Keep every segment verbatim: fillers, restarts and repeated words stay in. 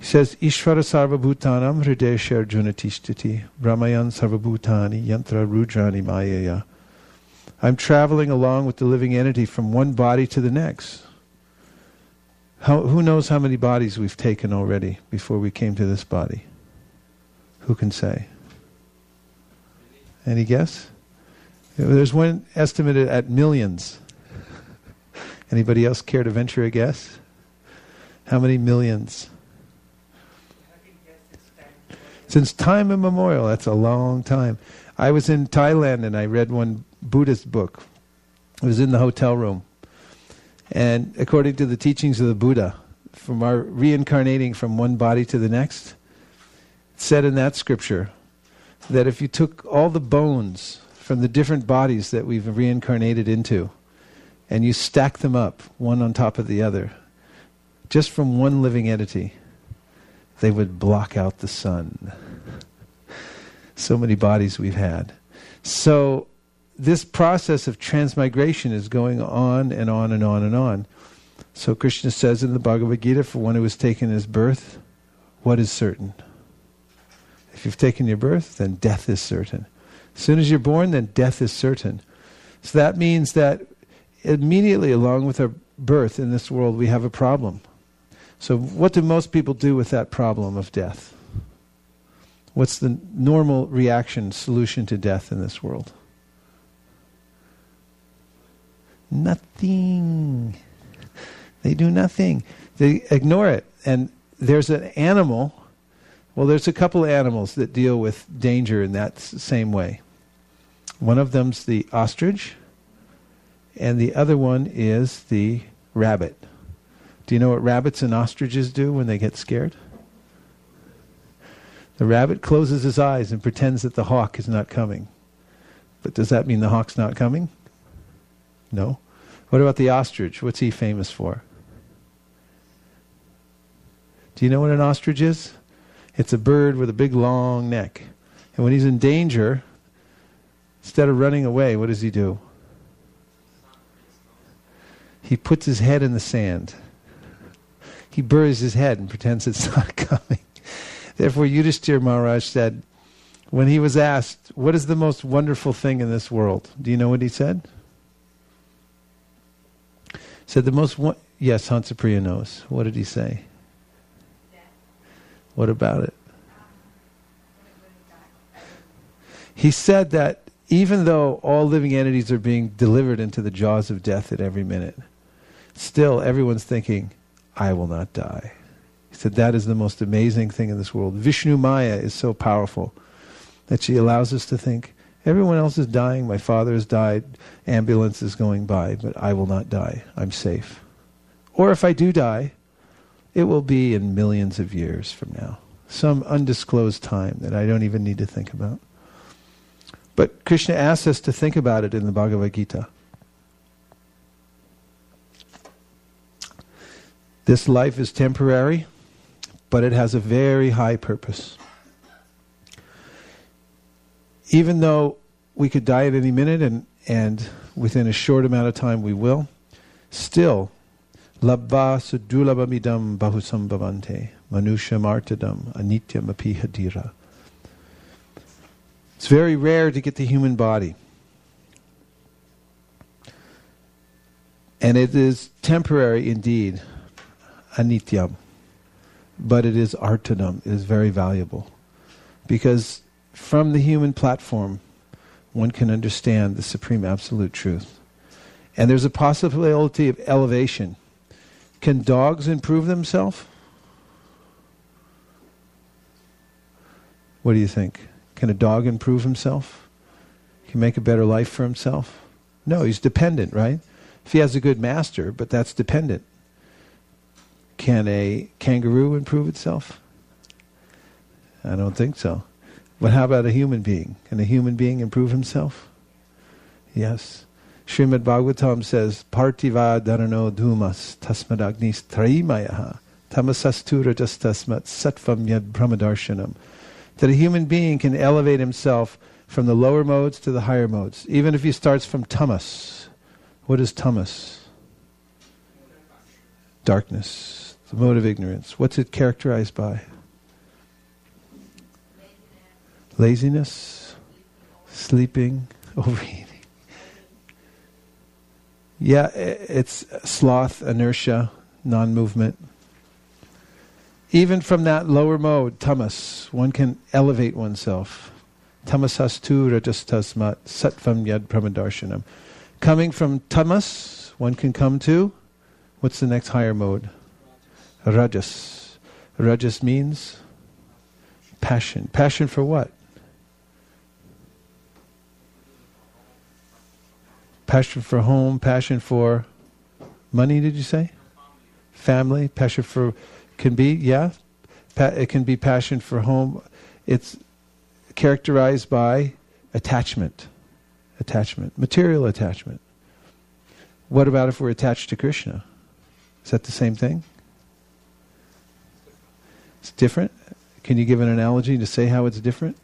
says, Ishvara sarvabhutanam hrideshar junatishthiti brahmayan sarvabhutani yantra rudrani mayaya. I'm traveling along with the living entity from one body to the next. How, who knows how many bodies we've taken already before we came to this body? Who can say? Any guess? There's one estimated at millions. Anybody else care to venture a guess? How many millions? Since time immemorial, that's a long time. I was in Thailand and I read one Buddhist book. It was in the hotel room. And according to the teachings of the Buddha, from our reincarnating from one body to the next, it said in that scripture that if you took all the bones from the different bodies that we've reincarnated into and you stack them up, one on top of the other, just from one living entity, they would block out the sun. So many bodies we've had. So this process of transmigration is going on and on and on and on. So Krishna says in the Bhagavad Gita, for one who has taken his birth, what is certain? If you've taken your birth, then death is certain. As soon as you're born, then death is certain. So that means that immediately along with our birth in this world, we have a problem. So what do most people do with that problem of death? What's the normal reaction, solution to death in this world? Nothing. They do nothing. They ignore it. And there's an animal, well, there's a couple of animals that deal with danger in that s- same way. One of them's the ostrich, and the other one is the rabbit. Do you know what rabbits and ostriches do when they get scared? The rabbit closes his eyes and pretends that the hawk is not coming. But does that mean the hawk's not coming? No. What about the ostrich? What's he famous for? Do you know what an ostrich is? It's a bird with a big long neck. And when he's in danger, instead of running away, what does he do? He puts his head in the sand. He buries his head and pretends it's not coming. Therefore, Yudhishthira Maharaj said, when he was asked, what is the most wonderful thing in this world? Do you know what he said? He said the most, wo- yes, Hansapriya knows. What did he say? Death. What about it? He said that even though all living entities are being delivered into the jaws of death at every minute, still everyone's thinking, I will not die. He said that is the most amazing thing in this world. Vishnu Maya is so powerful that she allows us to think, everyone else is dying, my father has died, ambulance is going by, but I will not die. I'm safe. Or if I do die, it will be in millions of years from now. Some undisclosed time that I don't even need to think about. But Krishna asks us to think about it in the Bhagavad Gita. This life is temporary, but it has a very high purpose. Even though we could die at any minute, and, and within a short amount of time we will, still, labba sudulabamidam bahusambhavante, manushya martadam anityam apihadira. It's very rare to get the human body. And it is temporary indeed, anityam. But it is artadam, it is very valuable. Because from the human platform, one can understand the supreme absolute truth. And there's a possibility of elevation. Can dogs improve themselves? What do you think? Can a dog improve himself? Can he make a better life for himself? No, he's dependent, right? If he has a good master, but that's dependent. Can a kangaroo improve itself? I don't think so. But how about a human being? Can a human being improve himself? Yes. Srimad Bhagavatam says, Partiva dharano dhumas tasmadagnis traimayaha tamasastura jastasmat sattvam yad brahmadarshanam. That a human being can elevate himself from the lower modes to the higher modes. Even if he starts from tamas. What is tamas? Darkness. the mode of ignorance. What's it characterized by? Laziness, sleeping, overeating. Yeah, it's sloth, inertia, non-movement. Even from that lower mode, tamas, one can elevate oneself. Tamasastu rajastasmat sattvam yad pramadarshanam. Coming from tamas, one can come to, what's the next higher mode? Rajas. Rajas means passion. Passion for what? Passion for home, passion for money, did you say? Family, passion for, can be, yeah. Pa- it can be passion for home. It's characterized by attachment. Attachment. Material attachment. What about if we're attached to Krishna? Is that the same thing? It's different? Can you give an analogy to say how it's different?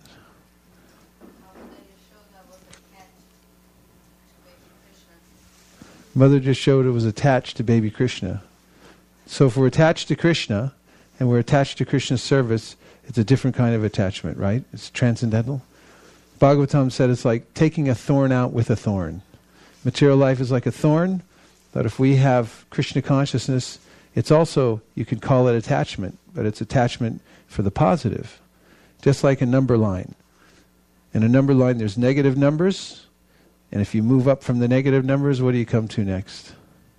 Mother Yashoda was attached to baby Krishna. So if we're attached to Krishna, and we're attached to Krishna's service, it's a different kind of attachment, right? It's transcendental. Bhagavatam said it's like taking a thorn out with a thorn. Material life is like a thorn, but if we have Krishna consciousness, it's also, you could call it attachment, but it's attachment for the positive. Just like a number line. In a number line there's negative numbers, and if you move up from the negative numbers, what do you come to next?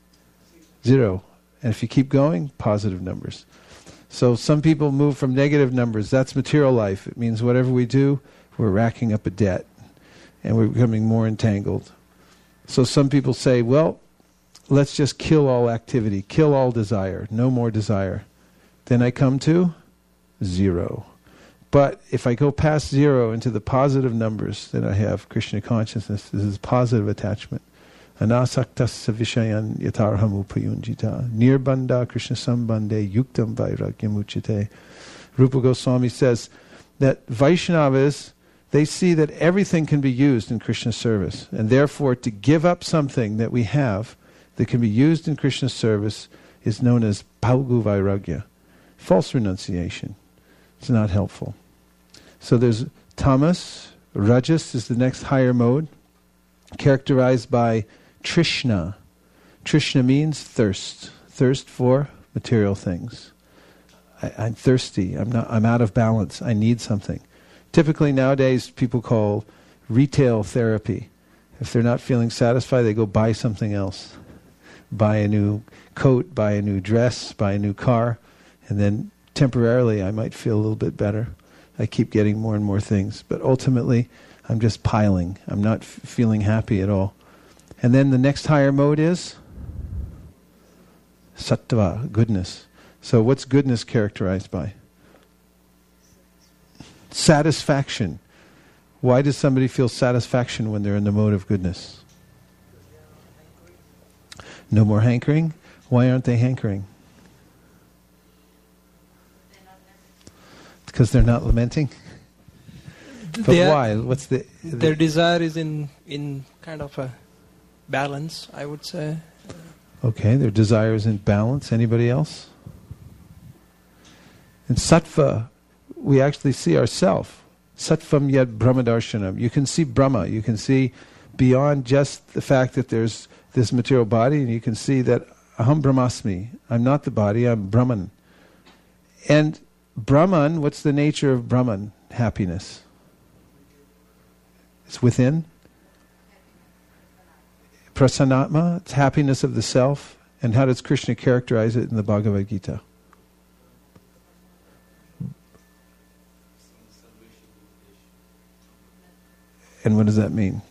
Zero. And if you keep going, positive numbers. So some people move from negative numbers. That's material life. It means whatever we do, we're racking up a debt. And we're becoming more entangled. So some people say, well, let's just kill all activity. Kill all desire. No more desire. Then I come to zero. But if I go past zero into the positive numbers, then I have Krishna consciousness. This is positive attachment. Anasaktasya vishayan yatarham upayunjita nirbandha Krishna sambandhe yuktam vairagyam uchite. Rupa Goswami says that Vaishnavas, they see that everything can be used in Krishna's service. And therefore to give up something that we have that can be used in Krishna's service is known as Paugu Vairagya. False renunciation. It's not helpful. So there's tamas, rajas is the next higher mode, characterized by trishna. Trishna means thirst. Thirst for material things. I, I'm thirsty. I'm not. I'm out of balance. I need something. Typically nowadays people call retail therapy. If they're not feeling satisfied, they go buy something else. Buy a new coat, buy a new dress, buy a new car, and then temporarily I might feel a little bit better. I keep getting more and more things, but ultimately I'm just piling. I'm not f- feeling happy at all. And then the next higher mode is sattva, goodness. So what's goodness characterized by? Satisfaction. Why does somebody feel satisfaction when they're in the mode of goodness? No more hankering. Why aren't they hankering? Because they're not lamenting? But Their, why? What's the, the... Their desire is in, in kind of a balance, I would say. Okay, their desire is in balance. Anybody else? In sattva, we actually see ourself. Sattvam yad brahmadarshanam. You can see Brahma. You can see beyond just the fact that there's this material body, and you can see that aham brahmasmi. I'm not the body, I'm Brahman. And Brahman, what's the nature of Brahman? Happiness. It's within. Prasanatma, it's happiness of the self. And how does Krishna characterize it in the Bhagavad Gita? And what does that mean?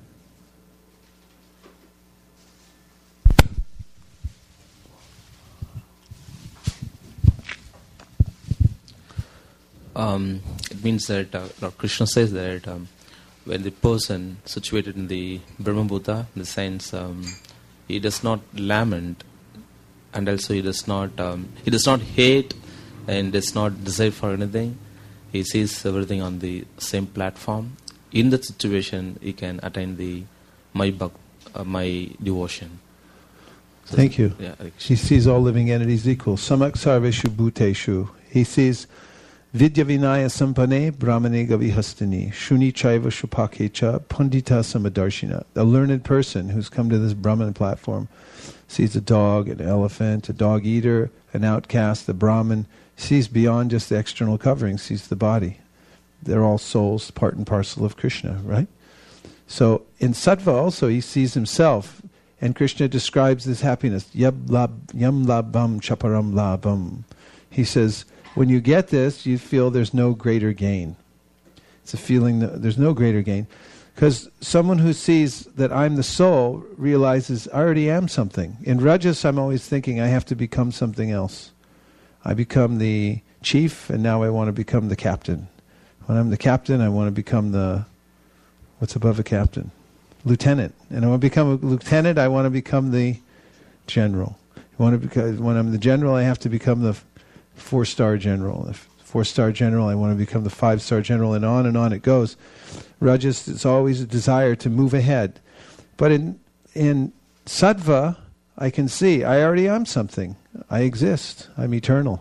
Um, it means that uh, Lord Krishna says that um, when the person situated in the Brahmabhuta, in the sense um, he does not lament, and also he does not um, he does not hate, and does not desire for anything. He sees everything on the same platform. In that situation, he can attain the my bhakt, uh, my devotion. So Thank you. Yeah, Hare He Krishna. sees all living entities equal. Samak sarveshu bhuteshu. He sees vidya vinaya sampane brahmane gavihastani shuni chaiva shupakecha pandita samadarshina. A learned person who's come to this Brahman platform sees a dog, an elephant, a dog eater, an outcast, a Brahmin, sees beyond just the external covering, sees the body. They're all souls, part and parcel of Krishna, right? So in Sattva also he sees himself, and Krishna describes this happiness, yam lab, yam labam chaparam labam. He says, when you get this, you feel there's no greater gain. It's a feeling that there's no greater gain. Because someone who sees that I'm the soul realizes I already am something. In Rajas, I'm always thinking I have to become something else. I become the chief, and now I want to become the captain. When I'm the captain, I want to become the, what's above a captain? Lieutenant. And I want to become a lieutenant, I want to become the general. I want to beca- when I'm the general, I have to become the four-star general. If four-star general, I want to become the five-star general, and on and on it goes. Rajas, it's always a desire to move ahead. But in in Sattva, I can see, I already am something. I exist. I'm eternal.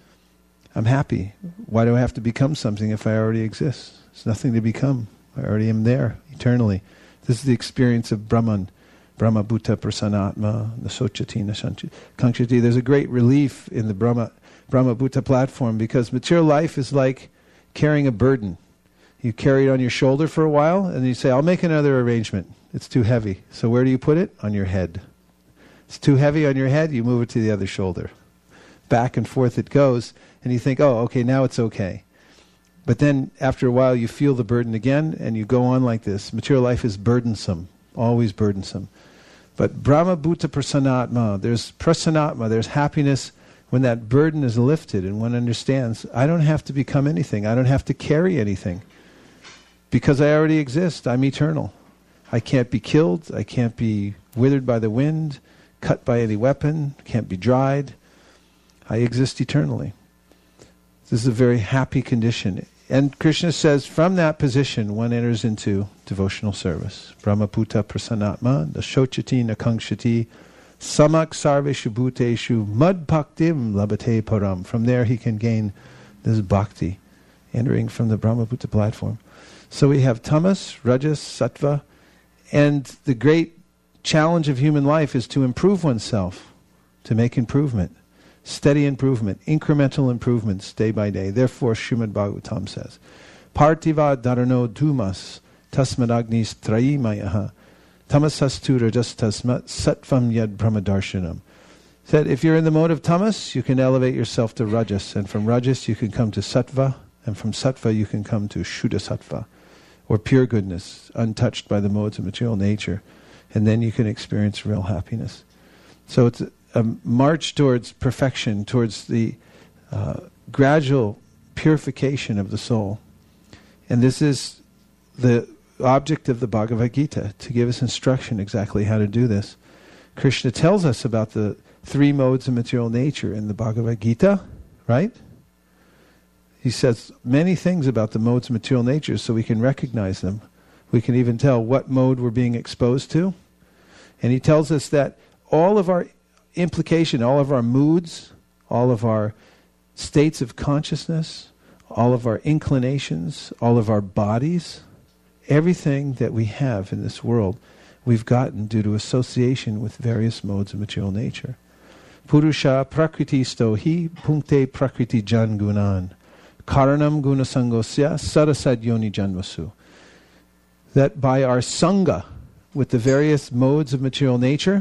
I'm happy. Why do I have to become something if I already exist? There's nothing to become. I already am there, eternally. This is the experience of Brahman. Brahma Bhuta Prasanatma, Nasochati, Nasankshati. There's a great relief in the Brahma, Brahma Bhuta platform, because material life is like carrying a burden. You carry it on your shoulder for a while, and you say, I'll make another arrangement. It's too heavy. So where do you put it? On your head. It's too heavy on your head, you move it to the other shoulder. Back and forth it goes, and you think, oh, okay, now it's okay. But then after a while you feel the burden again, and you go on like this. Material life is burdensome, always burdensome. But Brahma Bhuta Prasanatma, there's prasanatma, there's happiness when that burden is lifted and one understands, I don't have to become anything, I don't have to carry anything. Because I already exist, I'm eternal. I can't be killed, I can't be withered by the wind, cut by any weapon, can't be dried. I exist eternally. This is a very happy condition. And Krishna says, from that position, one enters into devotional service. Brahmaputa prasanatma, nashochati nakangshati, samak sarveshu bhuteshu, mad bhaktim labate param. From there he can gain this bhakti, entering from the Brahmaputa platform. So we have tamas, rajas, sattva, and the great challenge of human life is to improve oneself, to make improvement. Steady improvement, incremental improvements day by day. Therefore, Srimad Bhagavatam says, Partiva dharano dhumas tasmadagnis trayimayaha tamasastu rajastasmat sattvam yad brahmadarshanam. Said, if you're in the mode of tamas, you can elevate yourself to rajas, and from rajas you can come to sattva, and from sattva you can come to shuddha sattva, or pure goodness, untouched by the modes of material nature, and then you can experience real happiness. So it's a march towards perfection, towards the uh, gradual purification of the soul. And this is the object of the Bhagavad Gita, to give us instruction exactly how to do this. Krishna tells us about the three modes of material nature in the Bhagavad Gita, right? He says many things about the modes of material nature so we can recognize them. We can even tell what mode we're being exposed to. And he tells us that all of our implication, all of our moods, all of our states of consciousness, all of our inclinations, all of our bodies, everything that we have in this world, we've gotten due to association with various modes of material nature. Purusha prakriti stohi punkte prakriti jan gunan karanam gunasangosya sarasad yoni janvasu. That by our sangha with the various modes of material nature,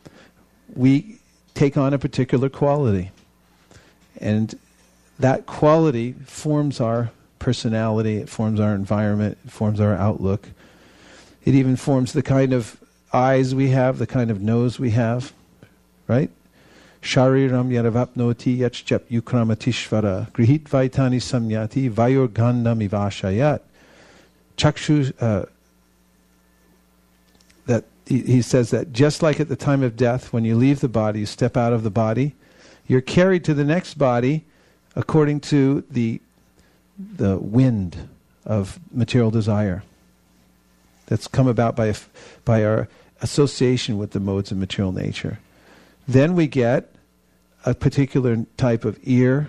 we take on a particular quality. And that quality forms our personality, it forms our environment, it forms our outlook. It even forms the kind of eyes we have, the kind of nose we have, right? Shariram yaravapnoti yachchap yukramatishvara grihit vaitani samyati vayur gandham ivashayat. Chakshu, uh, that he, he says that just like at the time of death, when you leave the body, you step out of the body, you're carried to the next body according to the the wind of material desire that's come about by by our association with the modes of material nature. Then we get a particular type of ear,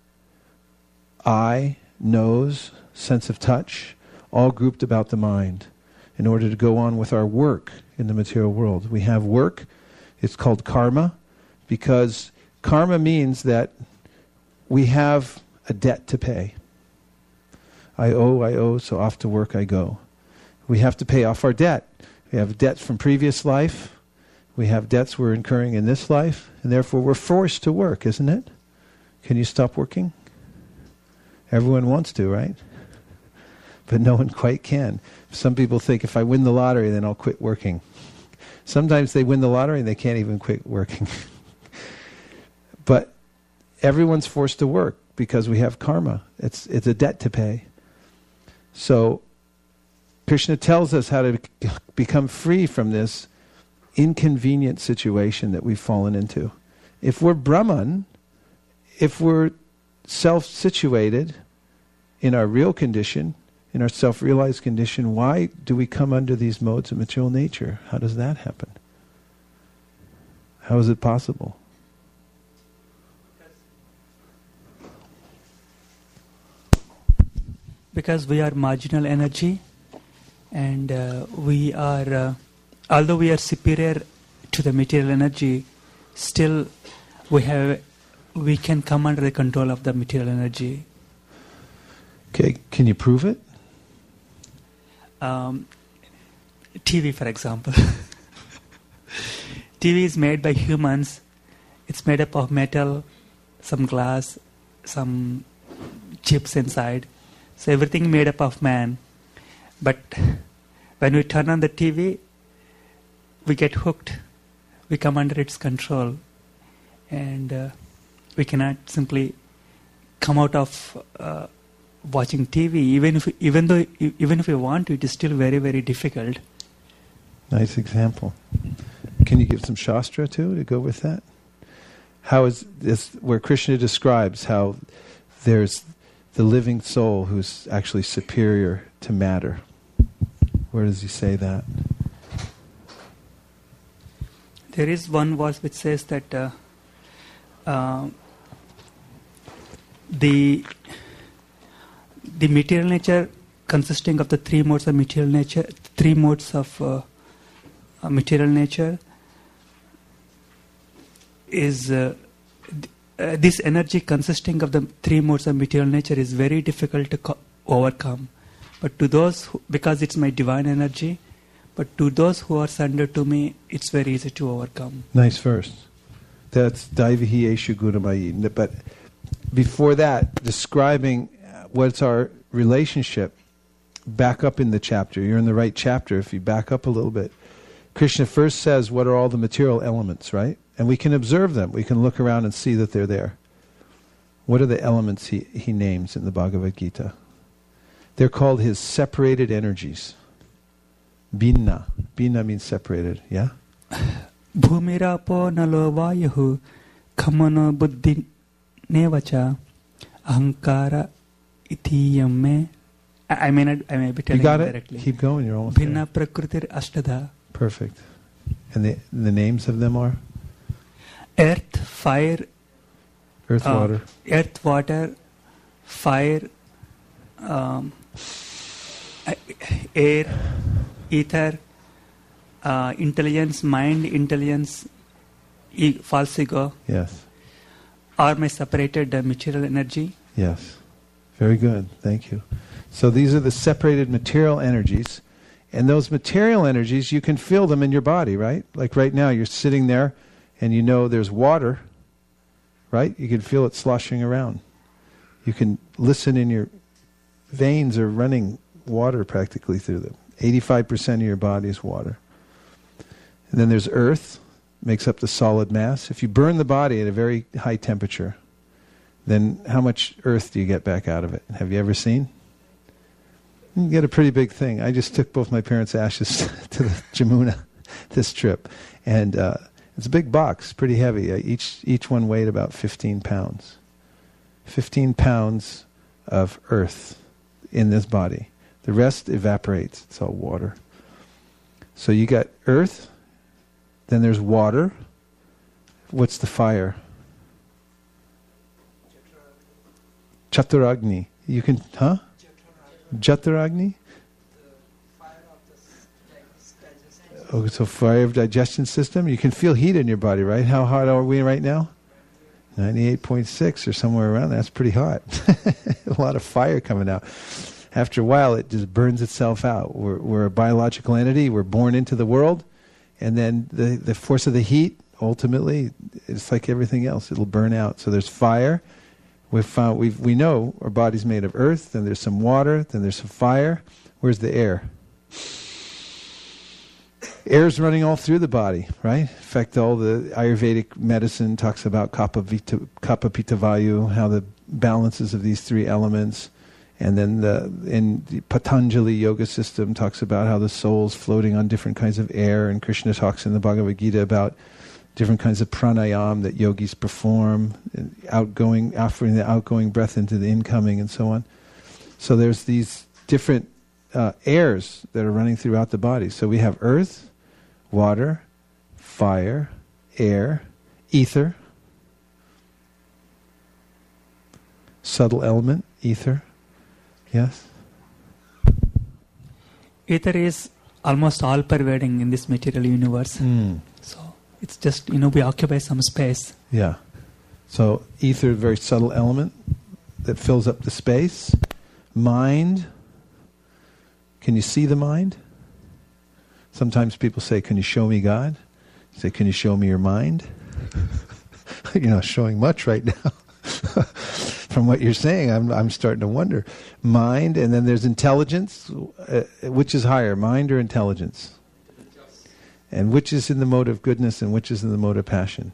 eye, nose, sense of touch, all grouped about the mind in order to go on with our work in the material world. We have work. It's called karma because karma means that we have a debt to pay. I owe, I owe, so off to work I go. We have to pay off our debt. We have debts from previous life. We have debts we're incurring in this life, and therefore we're forced to work, isn't it? Can you stop working? Everyone wants to, right? But no one quite can. Some people think if I win the lottery, then I'll quit working. Sometimes they win the lottery and they can't even quit working. But everyone's forced to work because we have karma. It's it's a debt to pay. So Krishna tells us how to become free from this inconvenient situation that we've fallen into. If we're Brahman, if we're self-situated in our real condition, in our self-realized condition, why do we come under these modes of material nature? How does that happen? How is it possible? Because we are marginal energy, and uh, we are, uh, although we are superior to the material energy, still we have, we can come under the control of the material energy. Okay, can you prove it? Um, T V, for example. T V is made by humans. It's made up of metal, some glass, some chips inside. So everything made up of man. But when we turn on the T V, we get hooked. We come under its control. And uh, we cannot simply come out of uh, watching T V. Even if, even though, even if we want to, it is still very, very difficult. Nice example. Can you give some Shastra too to go with that? How is this, where Krishna describes how there's the living soul who's actually superior to matter? Where does he say that? There is one verse which says that uh, uh, the the material nature consisting of the three modes of material nature, three modes of uh, uh, material nature is uh, th- uh, this energy consisting of the three modes of material nature is very difficult to co- overcome. But to those, who, because it's my divine energy, but to those who are surrendered to me, it's very easy to overcome. Nice verse. That's Daivihi Eshu Gunamayi. But before that, describing what's our relationship, back up in the chapter. You're in the right chapter if you back up a little bit. Krishna first says what are all the material elements, right? And we can observe them. We can look around and see that they're there. What are the elements he, he names in the Bhagavad Gita? They're called his separated energies. Binna. Binna means separated, yeah? Bhumirapo nalo vayahu khamano buddhi nevacha ahankara itiyam me. I may not, I may be telling you got you it? directly. Keep going, you're almost Bhinna there. prakritir ashtadha. Perfect. And the the names of them are? Earth, fire, Earth, uh, water. earth, water, fire, um, air, ether, uh, intelligence, mind, intelligence, e- false ego, Yes. are my separated uh, material energy. Yes. Very good. Thank you. So these are the separated material energies. And those material energies, you can feel them in your body, right? Like right now, you're sitting there and you know there's water, right? You can feel it sloshing around. You can listen in your veins are running water practically through them. eighty-five percent of your body is water. And then there's earth, makes up the solid mass. If you burn the body at a very high temperature, then how much earth do you get back out of it? Have you ever seen? You get a pretty big thing. I just took both my parents' ashes to the Jamuna this trip. And uh, it's a big box, pretty heavy. Uh, each each one weighed about fifteen pounds. fifteen pounds of earth in this body. The rest evaporates. It's all water. So you got earth, then there's water, What's the fire? Chaturagni. You can, huh? Chaturagni? Oh, so fire of digestion system. You can feel heat in your body, right? How hot are we right now? ninety-eight point six or somewhere around. That's pretty hot. A lot of fire coming out. After a while, it just burns itself out. We're, we're a biological entity. We're born into the world. And then the, the force of the heat, ultimately, it's like everything else. It'll burn out. So there's fire. We've found, we've, we know our body's made of earth. Then there's some water. Then there's some fire. Where's the air? Air's running all through the body, right? In fact, all the Ayurvedic medicine talks about kapha, vita, kapha pitta vayu, how the balances of these three elements. And then the, in the Patanjali yoga system talks about how the soul's floating on different kinds of air. And Krishna talks in the Bhagavad Gita about different kinds of pranayam that yogis perform, outgoing, offering the outgoing breath into the incoming and so on. So there's these different uh, airs that are running throughout the body. So we have earth, water, fire, air, ether, subtle element, ether. Yes? Ether is almost all pervading in this material universe. Mm. So it's just, you know, we occupy some space. Yeah. So ether, very subtle element that fills up the space. Mind. Can you see the mind? Sometimes people say, can you show me God? You say, can you show me your mind? You're not showing much right now. From what you're saying, I'm I'm starting to wonder. Mind, and then there's intelligence. Uh, which is higher, mind or intelligence? And which is in the mode of goodness and which is in the mode of passion?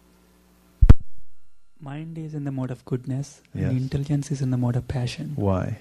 Mind is in the mode of goodness, Yes. and intelligence is in the mode of passion. Why?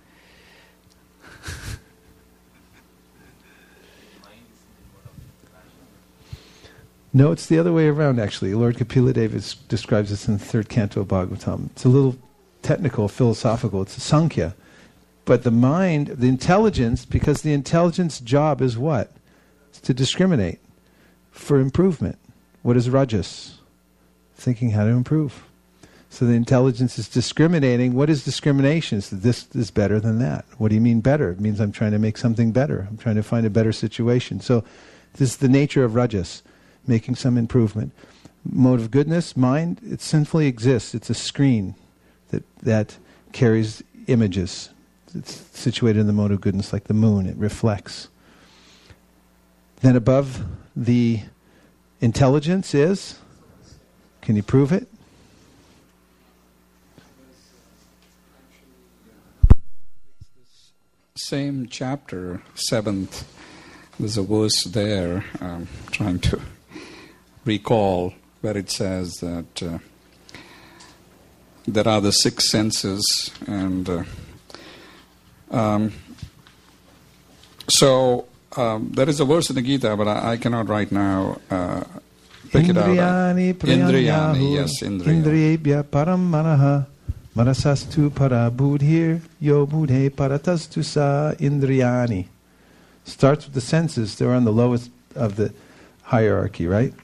No, it's the other way around, actually. Lord Kapila Deva describes this in the third canto of Bhagavatam. It's a little technical, philosophical. It's a Sankhya. But the mind, the intelligence, because the intelligence job is what? It's to discriminate for improvement. What is Rajas? Thinking how to improve. So the intelligence is discriminating. What is discrimination? So this is better than that. What do you mean better? It means I'm trying to make something better. I'm trying to find a better situation. So this is the nature of Rajas. Making some improvement. Mode of goodness, mind, it sinfully exists. It's a screen that that carries images. It's situated in the mode of goodness like the moon. It reflects. Then above the intelligence is, can you prove it? Same chapter, seventh, there's a verse there, I'm trying to recall, where it says that uh, there are the six senses, and uh, um, so um, there is a verse in the Gita, but I, I cannot right now uh, pick it out. Indriyani Indriyani, yes, Indriyani. Indriyebhya param manaha manasastu para buddhir yo buddhe paratastu sa indriyani. Starts with the senses. They're on the lowest of the hierarchy, right?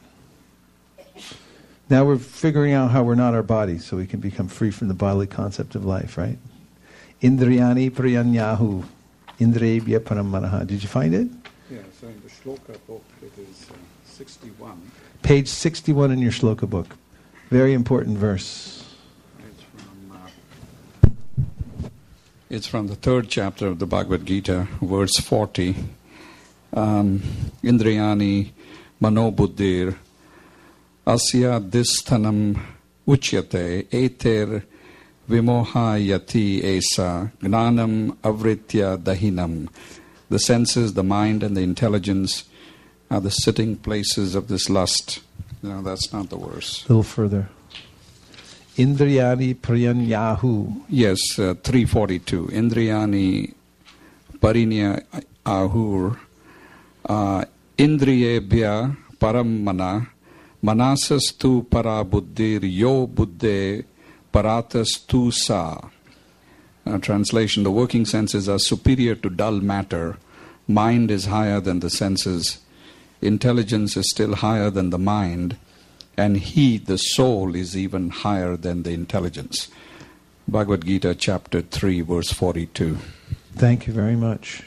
Now we're figuring out how we're not our body, so we can become free from the bodily concept of life, right? Indriyani priyanyahu. Indriyebhya param manaha. Did you find it? Yeah, so in the Shloka book it is uh, sixty-one. Page sixty-one in your Shloka book. Very important verse. It's from, uh, it's from the third chapter of the Bhagavad Gita, verse forty. Um, Indriyani manobuddhir asya disthanam uchyate eter vimohayati esa gnanam avritya dahinam. The senses, the mind, and the intelligence are the sitting places of this lust. No, that's not the verse. A little further. Indriyani priyanyahu. Yes, uh, three forty-two. Indriyani parinya ahur uh, indriyebhya paramana manasastu para buddhir yo buddhe paratastu sa. Uh, translation, the working senses are superior to dull matter. Mind is higher than the senses. Intelligence is still higher than the mind. and he, the soul, is even higher than the intelligence. Bhagavad Gita, chapter three, verse forty-two. Thank you very much.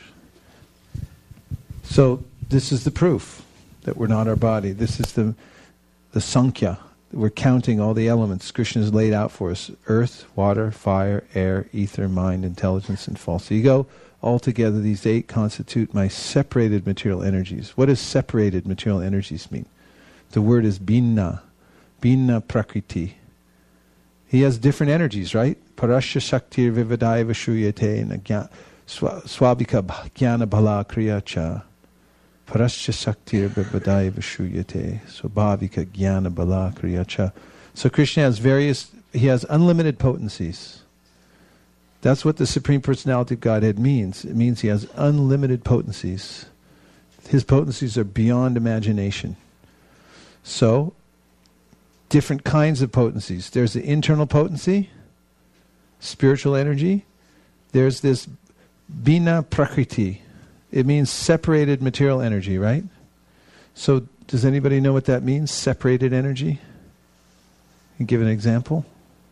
So this is the proof that we're not our body. This is the the Sankhya. We're counting all the elements Krishna has laid out for us. Earth, water, fire, air, ether, mind, intelligence, and false ego. Altogether, these eight constitute my separated material energies. What does separated material energies mean? The word is binna. Binna prakriti. He has different energies, right? Parasya shaktir vivadaya vashuyate and swabhika jnana bhala kriya cha. Parasya shaktir vivadaya vashuyate swabhavika jnana bhala kriya cha. So Krishna has various, he has unlimited potencies. That's what the Supreme Personality of Godhead means. It means he has unlimited potencies. His potencies are beyond imagination. So, different kinds of potencies. There's the internal potency, spiritual energy. There's this bina prakriti. It means separated material energy, right? So, does anybody know what that means? Separated energy? Can you give an example?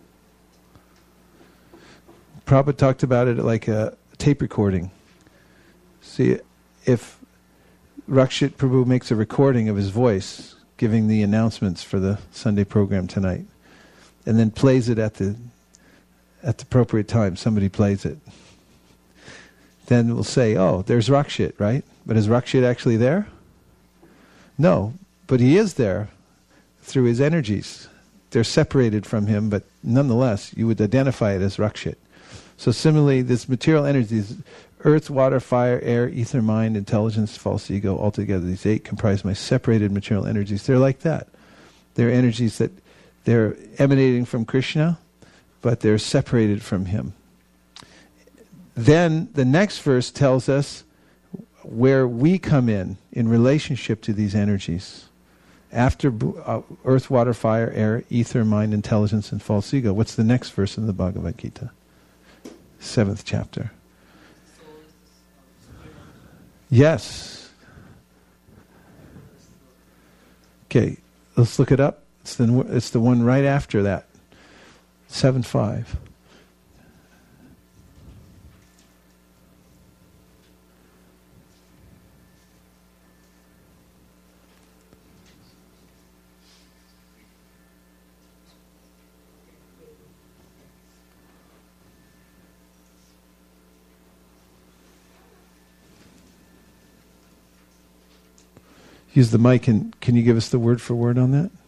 Prabhupada talked about it like a tape recording. See, if Rakshit Prabhu makes a recording of his voice, giving the announcements for the Sunday program tonight, and then plays it at the at the appropriate time, somebody plays it, then we'll say, oh, there's Rakshit, right? But is Rakshit actually there? No, but he is there through his energies. They're separated from him, but nonetheless, you would identify it as Rakshit. So similarly, this material energies, earth, water, fire, air, ether, mind, intelligence, false ego, altogether these eight comprise my separated material energies. They're like that. They're energies that they're emanating from Krishna, but they're separated from him. Then the next verse tells us where we come in, in relationship to these energies. After uh, earth, water, fire, air, ether, mind, intelligence, and false ego. What's the next verse in the Bhagavad Gita? Seventh chapter. Yes. Okay, let's look it up. It's the, it's the one right after that. Seven five. Use the mic, and can you give us the word for word on that?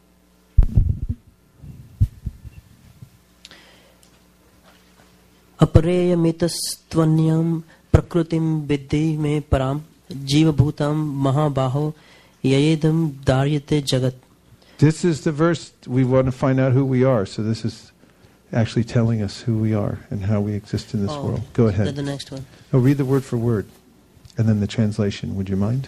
Apareyamitastvanyam prakrutim viddhi me param jivabhutam mahabaho yayedam daryate jagat. This is the verse. We want to find out who we are. So this is actually telling us who we are and how we exist in this oh, world. Go ahead. The next one. Oh, read the word for word. And then the translation. Would you mind?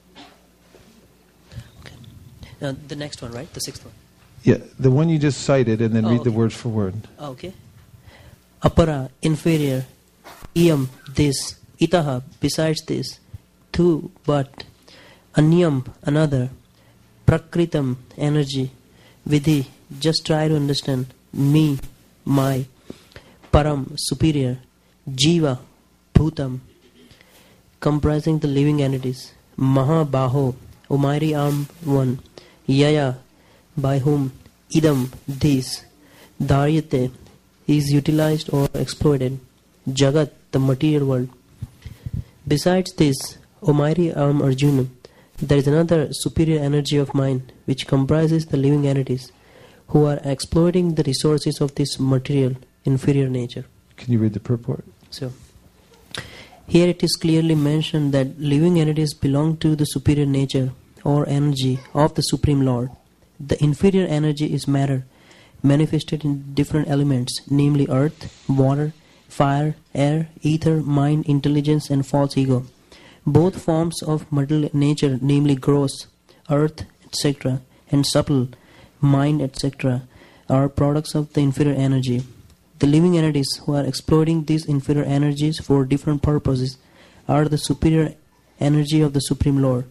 Uh, the next one, right? The sixth one. Yeah, the one you just cited, and then oh, read okay. the word for word. Okay. Apara, inferior. Iyam, this. Itaha, besides this. Tu, but. Anyam, another. Prakritam, energy. Vidhi, just try to understand. Me, my. Param, superior. Jiva, bhutam, comprising the living entities. Mahabaho, Almighty arm one. Yaya, by whom idam, this, daryate, is utilized or exploited. Jagat, the material world. Besides this, O mighty arm Arjuna, there is another superior energy of mind which comprises the living entities who are exploiting the resources of this material inferior nature. Can you read the purport? So, here it is clearly mentioned that living entities belong to the superior nature or energy of the Supreme Lord. The inferior energy is matter, manifested in different elements, namely earth, water, fire, air, ether, mind, intelligence, and false ego. Both forms of material nature, namely gross, earth, et cetera, and subtle, mind, et cetera, are products of the inferior energy. The living entities who are exploiting these inferior energies for different purposes are the superior energy of the Supreme Lord.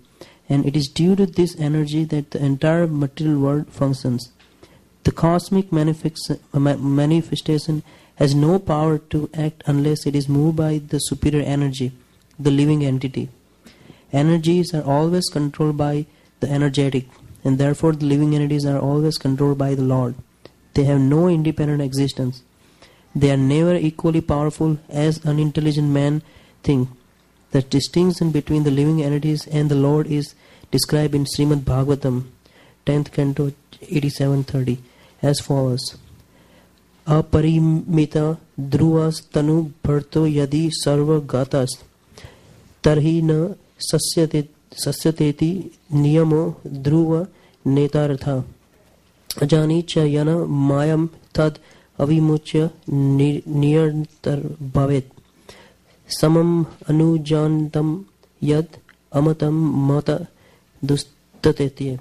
and it is due to this energy that the entire material world functions. The cosmic manifest- manifestation has no power to act unless it is moved by the superior energy, the living entity. Energies are always controlled by the energetic, and therefore the living entities are always controlled by the Lord. They have no independent existence. They are never equally powerful as unintelligent men think. The distinction between the living entities and the Lord is described in Srimad Bhagavatam, tenth canto, eighty-seven thirty, as follows. Aparimita dhruvas tanu bharto yadi sarva gatas tarhi na sasyate, sasyateti niyamo dhruva netartha ajani cha yana mayam tad avimuchya niyantar bhavet samam anujantam yad amatam mata dustateti.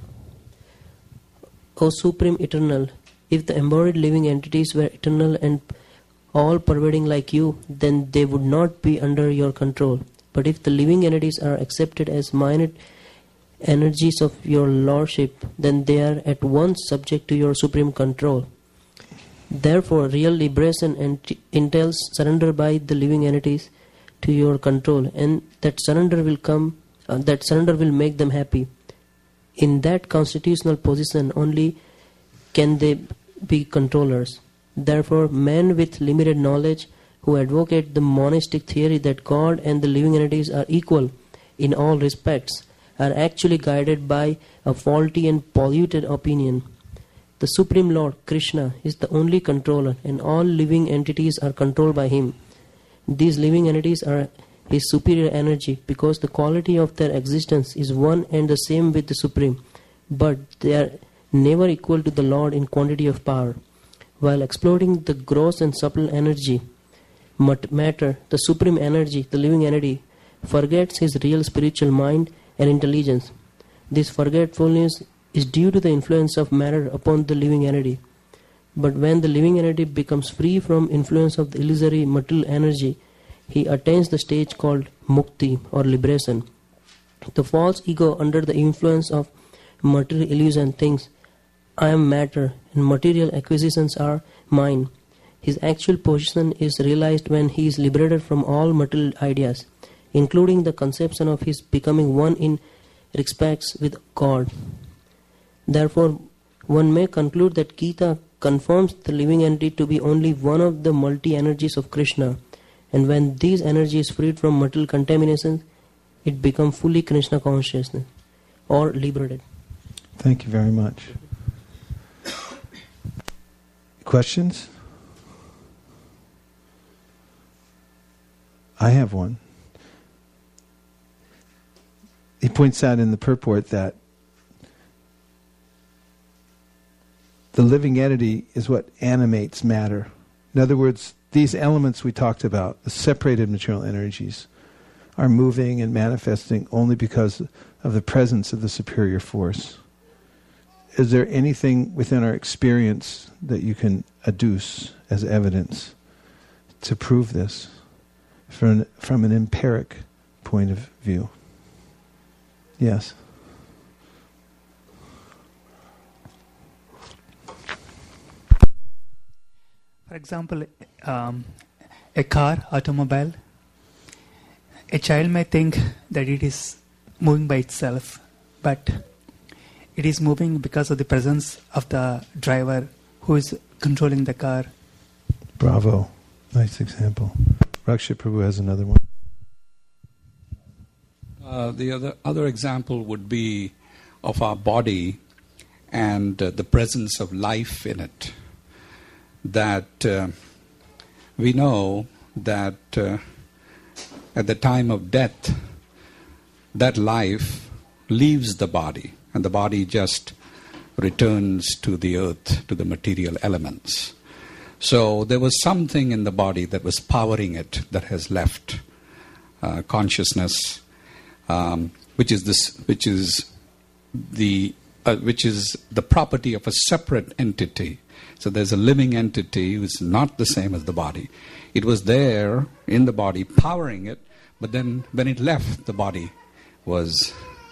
O Supreme Eternal, if the embodied living entities were eternal and all-pervading like you, then they would not be under your control. But if the living entities are accepted as minute energies of your lordship, then they are at once subject to your supreme control. Therefore, real liberation ent- entails surrender by the living entities to your control, and that surrender will come. Uh, that surrender will make them happy. In that constitutional position, only can they be controllers. Therefore, men with limited knowledge who advocate the monistic theory that God and the living entities are equal in all respects are actually guided by a faulty and polluted opinion. The Supreme Lord, Krishna, is the only controller, and all living entities are controlled by Him. These living entities are His superior energy because the quality of their existence is one and the same with the Supreme, but they are never equal to the Lord in quantity of power. While exploring the gross and subtle energy, matter, the Supreme Energy, the living entity, forgets his real spiritual mind and intelligence. This forgetfulness is due to the influence of matter upon the living entity. But when the living entity becomes free from influence of the illusory material energy, he attains the stage called mukti or liberation. The false ego, under the influence of material illusion, thinks, I am matter and material acquisitions are mine. His actual position is realized when he is liberated from all material ideas, including the conception of his becoming one in respects with God. Therefore, one may conclude that Gita confirms the living entity to be only one of the multi-energies of Krishna, and when these energies freed from material contamination, it becomes fully Krishna consciousness or liberated. Thank you very much. Questions? I have one. He points out in the purport that the living entity is what animates matter. In other words, these elements we talked about, the separated material energies, are moving and manifesting only because of the presence of the superior force. Is there anything within our experience that you can adduce as evidence to prove this from an, from an empiric point of view? Yes. For example, um, a car, automobile, a child may think that it is moving by itself, but it is moving because of the presence of the driver who is controlling the car. Bravo. Nice example. Rakshit Prabhu has another one. Uh, the other other example would be of our body and uh, the presence of life in it. That uh, we know that uh, at the time of death, that life leaves the body, and the body just returns to the earth, to the material elements. So there was something in the body that was powering it that has left uh, consciousness. Um, which is this, which is the, uh, which is the property of a separate entity. So there's a living entity who is not the same as the body. It was there in the body, powering it, but then when it left, the body was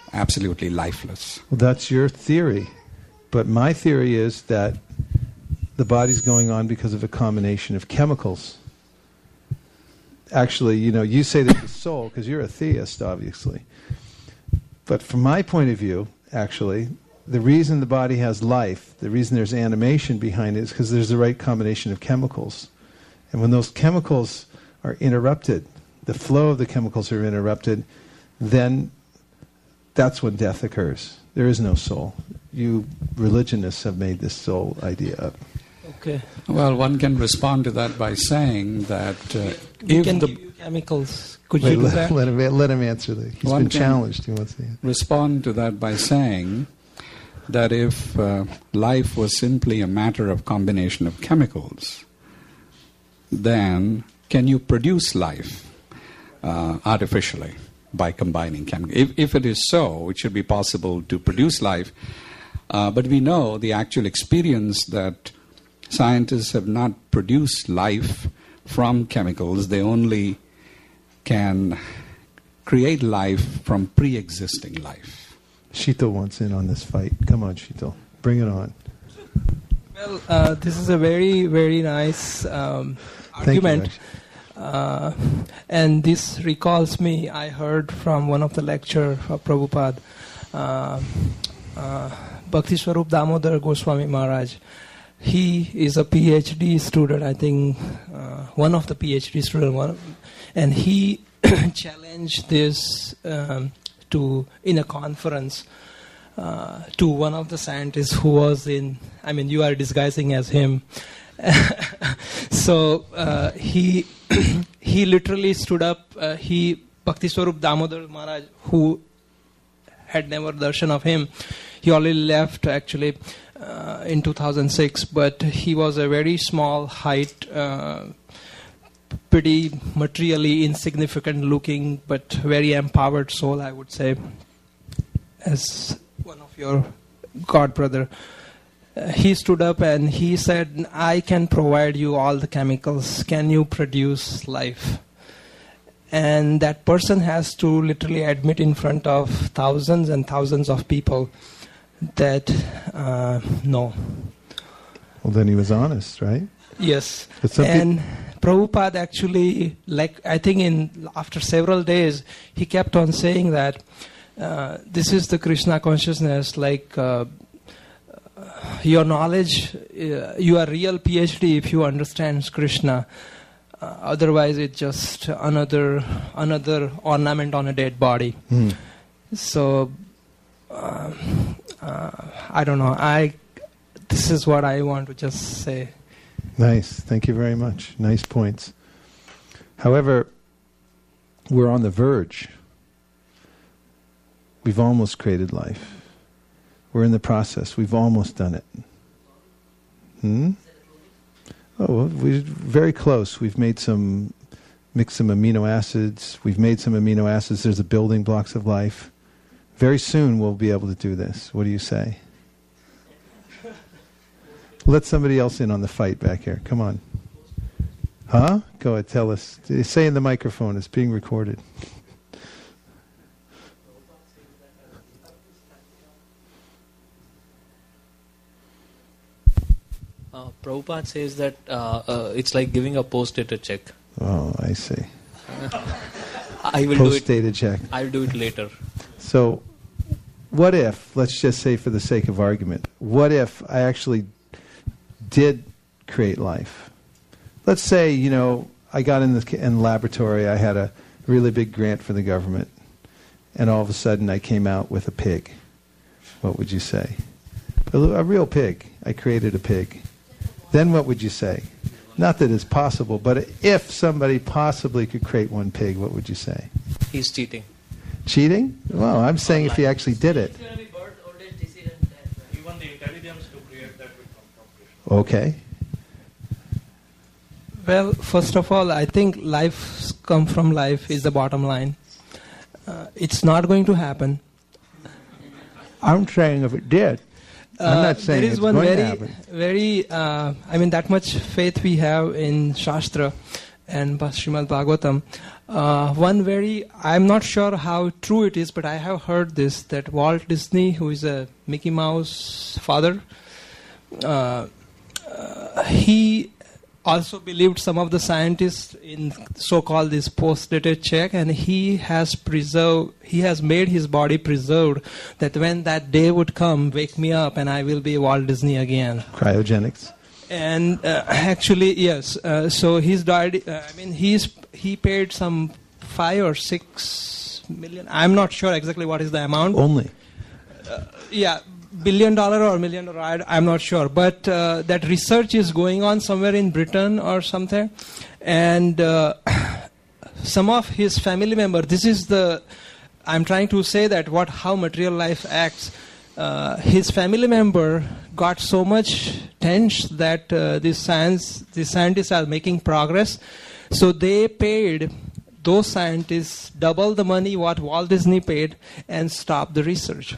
absolutely lifeless. Well, that's your theory. But my theory is that the body's going on because of a combination of chemicals. Actually, you know, you say there's a soul because you're a theist, obviously. But from my point of view, actually, the reason the body has life, the reason there's animation behind it is because there's the right combination of chemicals. And when those chemicals are interrupted, the flow of the chemicals are interrupted, then that's when death occurs. There is no soul. You religionists have made this soul idea up. Okay. Well, one can respond to that by saying that uh, We if can the give you chemicals. Could Wait, you do let, that? let him, let him answer that. He's One been can- challenged. He wants to answer. respond to that by saying that if uh, life was simply a matter of combination of chemicals, then can you produce life uh, artificially by combining chemicals? If, if it is so, it should be possible to produce life. Uh, but we know the actual experience that scientists have not produced life from chemicals. They only can create life from pre-existing life. Shito wants in on this fight. Come on, Shito. Bring it on. Well, uh, this is a very, very nice um, Thank you, argument. actually. Uh, and this recalls me, I heard from one of the lecture of Prabhupada, uh, uh, Bhakti Swarup Damodar Goswami Maharaj. He is a PhD student, I think, uh, one of the PhD students, one, and he challenged this um, to in a conference uh, to one of the scientists who was in. I mean, you are disguising as him. so uh, he he literally stood up. Uh, he Bhakti Swarup Damodar Maharaj, who had never darshan of him, he already left actually uh, in two thousand six. But he was a very small height, uh, pretty materially insignificant looking, but very empowered soul, I would say, as one of your god brother. Uh, he stood up and he said, I can provide you all the chemicals. Can you produce life? And that person has to literally admit in front of thousands and thousands of people that uh, no. Well, then he was honest, right? Yes. But some And Prabhupada actually, like I think in after several days, he kept on saying that uh, this is the Krishna consciousness, like uh, your knowledge, uh, you are real PhD if you understand Krishna. Uh, otherwise, it's just another another ornament on a dead body. Hmm. So, uh, uh, I don't know. I this is what I want to just say. Nice. Thank you very much. Nice points. However, we're on the verge. We've almost created life. We're in the process. We've almost done it. Hmm? Oh, well, we're very close. We've made some, mixed some amino acids. We've made some amino acids. There's the building blocks of life. Very soon we'll be able to do this. What do you say? Let somebody else in on the fight back here. Come on. Huh? Go ahead, tell us. Say in the microphone. It's being recorded. Uh, Prabhupada says that uh, uh, it's like giving a post-dated check. Oh, I see. I will do it. Post-dated check. I will do it later. So, what if, let's just say for the sake of argument, what if I actually did create life? Let's say, you know, I got in the, in the laboratory, I had a really big grant for the government, and all of a sudden I came out with a pig. What would you say? A, a real pig. I created a pig. Then what would you say? Not that it's possible, but if somebody possibly could create one pig, what would you say? He's cheating. Cheating? Well, I'm saying if he actually did it. Even the intelligence to create that will come from Krishna. Okay. Well, first of all, I think life come from life is the bottom line. Uh, it's not going to happen. I'm saying if it did. I'm not saying there is it's one going to very, happen. very. Uh, I mean, that much faith we have in Shastra, and Srimad Bhagavatam. Uh, one very, I'm not sure how true it is, but I have heard this, that Walt Disney, who is a Mickey Mouse father, uh, uh, he also believed some of the scientists in so-called this post-dated check, and he has preserved, he has made his body preserved, that when that day would come, wake me up and I will be Walt Disney again. Cryogenics. And uh, actually, yes. Uh, so he's died. Uh, I mean, he's he paid some five or six million. I'm not sure exactly what is the amount. Only. Uh, yeah, billion dollar or million dollar. I, I'm not sure. But uh, that research is going on somewhere in Britain or something, and uh, some of his family members. This is the. I'm trying to say that what how material life acts. Uh, his family member got so much tense that uh, the science, the scientists are making progress, so they paid those scientists double the money what Walt Disney paid and stopped the research.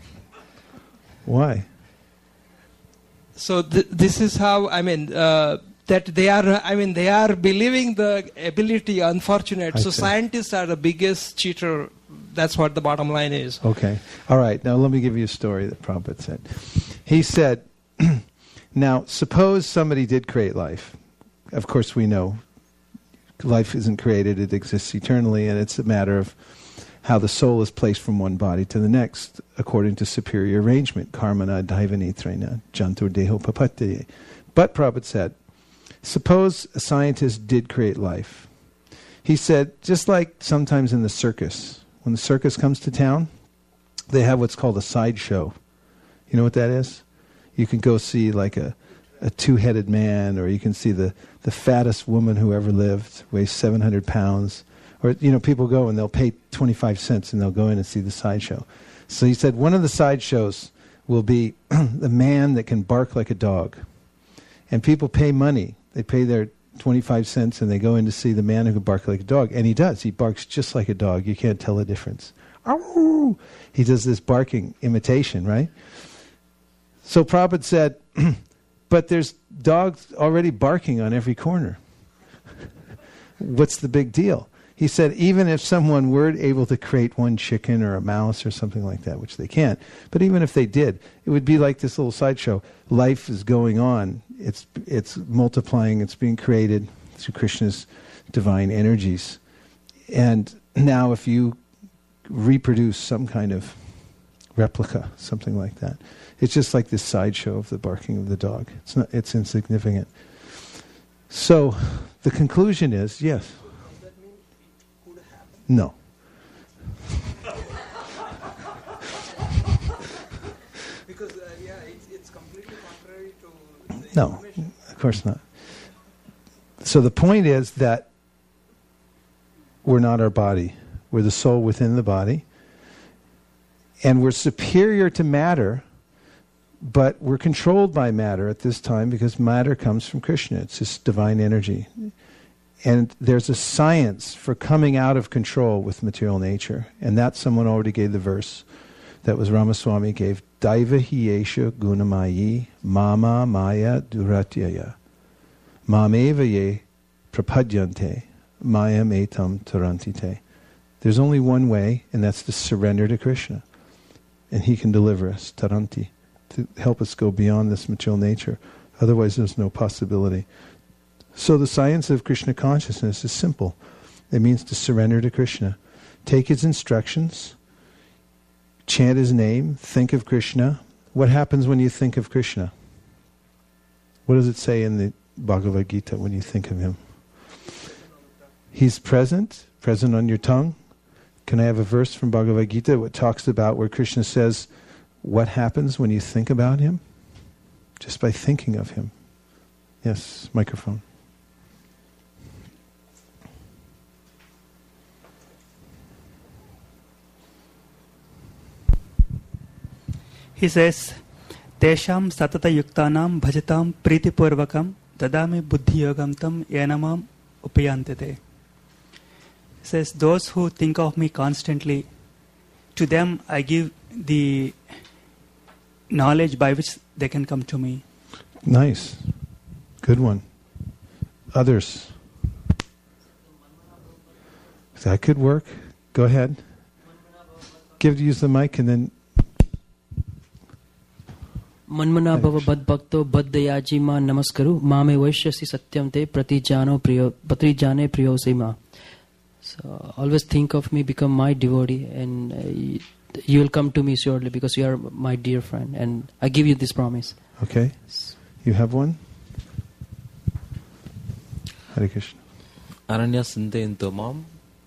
Why? So th- this is how I mean uh, that they are. I mean they are believing the ability. Unfortunate. I so see. Scientists are the biggest cheater. That's what the bottom line is. Okay. All right. Now let me give you a story that Prabhupada said. He said, now suppose somebody did create life. Of course we know life isn't created, it exists eternally, and it's a matter of how the soul is placed from one body to the next according to superior arrangement. Karmana daivanitrena jantur deho papatye. But Prabhupada said, suppose a scientist did create life. He said, just like sometimes in the circus, when the circus comes to town, they have what's called a sideshow. You know what that is? You can go see like a, a two-headed man, or you can see the, the fattest woman who ever lived, weighs seven hundred pounds. Or, you know, people go and they'll pay twenty-five cents and they'll go in and see the sideshow. So he said one of the sideshows will be the man that can bark like a dog. And people pay money. They pay their twenty-five cents and they go in to see the man who can bark like a dog. And he does. He barks just like a dog. You can't tell the difference. Ow! He does this barking imitation, right? So Prabhupada said, but there's dogs already barking on every corner. What's the big deal? He said, even if someone were able to create one chicken or a mouse or something like that, which they can't, but even if they did, it would be like this little sideshow. Life is going on. It's it's multiplying. It's being created through Krishna's divine energies. And now if you reproduce some kind of replica, something like that, it's just like this sideshow of the barking of the dog. It's not. It's insignificant. So the conclusion is, yes. No. Because uh, yeah, it's, it's completely contrary to the No, information. of course not. So the point is that we're not our body. We're the soul within the body. And we're superior to matter, but we're controlled by matter at this time because matter comes from Krishna. It's this divine energy. And there's a science for coming out of control with material nature. And that someone already gave the verse. That was Ramaswamy gave. Daiva hiyesha gunamayi mama maya duratyaya. Mameva ye prapadyante mayam etam tarantite. There's only one way, and that's to surrender to Krishna. And he can deliver us, taranti, to help us go beyond this material nature. Otherwise there's no possibility. So the science of Krishna consciousness is simple. It means to surrender to Krishna. Take his instructions, chant his name, think of Krishna. What happens when you think of Krishna? What does it say in the Bhagavad Gita when you think of him? He's present, present on your tongue. Can I have a verse from Bhagavad Gita that talks about where Krishna says what happens when you think about him? Just by thinking of him. Yes, microphone. He says, Tesham satata yuktanam bhajatam pritipurvakam dadami buddhi yogam tam yenamam upayantete. He says, those who think of me constantly, to them I give the knowledge by which they can come to me. Nice. Good one. Others. That could work. Go ahead. Give use the mic and then. Manmana bhava bad bhakto baddayaji ma namaskaru mame vaishyasi satyam te pratijano priyo patrijane priyo sima. So always think of me, become my devotee, and uh, you will come to me surely because you are my dear friend, and I give you this promise. Okay. You have one? Hare Krishna. Aranya sinte mam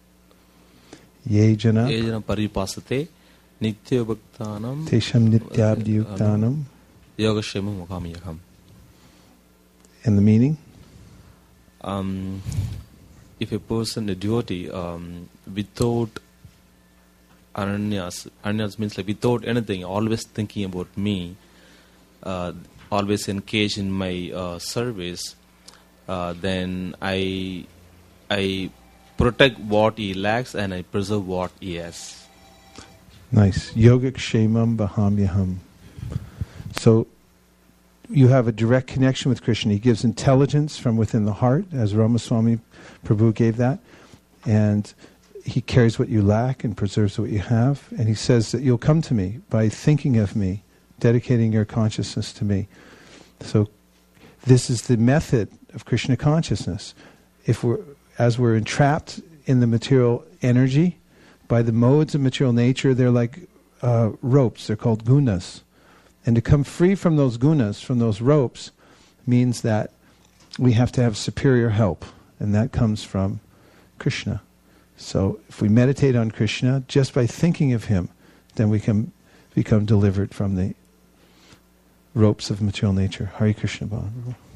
Ye jana Yejana paripasate nitya bhaktanam tesham nityabdiyuktanam. Yogashema mukhamiyakam. And the meaning? Um, if a person, a devotee, um, without aranyas, aranyas means like without anything, always thinking about me, uh, always engaged in my uh, service, uh, then I, I protect what he lacks and I preserve what he has. Nice. Yogic Shemam Bahamyaham. So you have a direct connection with Krishna. He gives intelligence from within the heart, as Ramaswamy Prabhu gave that. And he carries what you lack and preserves what you have. And he says that you'll come to me by thinking of me, dedicating your consciousness to me. So this is the method of Krishna consciousness. If we're, as we're entrapped in the material energy, by the modes of material nature, they're like uh, ropes. They're called gunas. And to come free from those gunas, from those ropes, means that we have to have superior help. And that comes from Krishna. So if we meditate on Krishna, just by thinking of him, then we can become delivered from the ropes of material nature. Hare Krishna Balaram.